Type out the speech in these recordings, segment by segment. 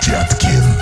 Теткин.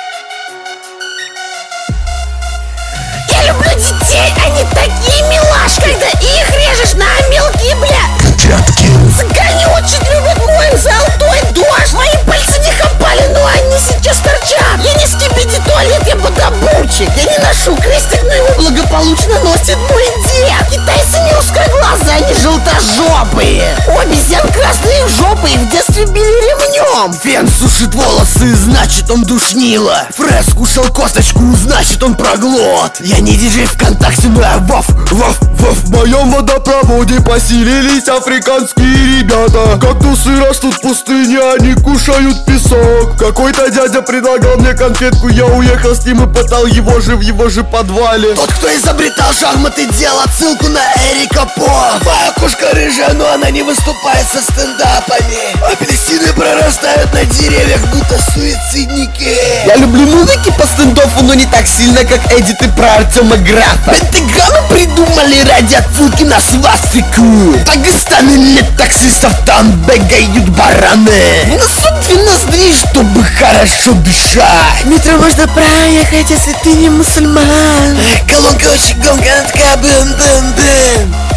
Я люблю детей, они такие милашки. Когда их режешь на мелкие, бля. Теткин. Цыгане очень любят мой золотой дождь. Мои пальцы не хапали, но они сейчас торчат. Я не скибиди туалет, я подобучик. Я не ношу крестик, но его благополучно носит мой дед. Китайцы не узкоглазые, они желтожопые. У обезьян красные жопы, их в детстве били ремнем. Фен сушит волосы, значит он душнило. Фред скушал косточку, значит он проглот. Я не диджей ВКонтакте, но я вов. В моем водопроводе поселились африканские ребята. Кактусы растут в пустыне, они кушают песок. Какой-то дядя предлагал мне конфетку, я уехал с ним и пытал его же в его же подвале. Тот, кто изобретал шахматы, делал отсылку на Эрика По. Моя кошка рыжая, но она не выступает со стендапами. Апельсины прорастают на деревьях, будто суицидники. Я люблю музыки по стендофу, но не так сильно, как Эдит и про Артема Графа. Пентаграмму придумали ради отсылки на свастику. Дагестан или таксистов, там бегают бараны. Насуди ноздри, чтобы хорошо дышать. Метро можно проехать, если ты не мусульман. Колонка очень гонка, она такая бым-бым-бым.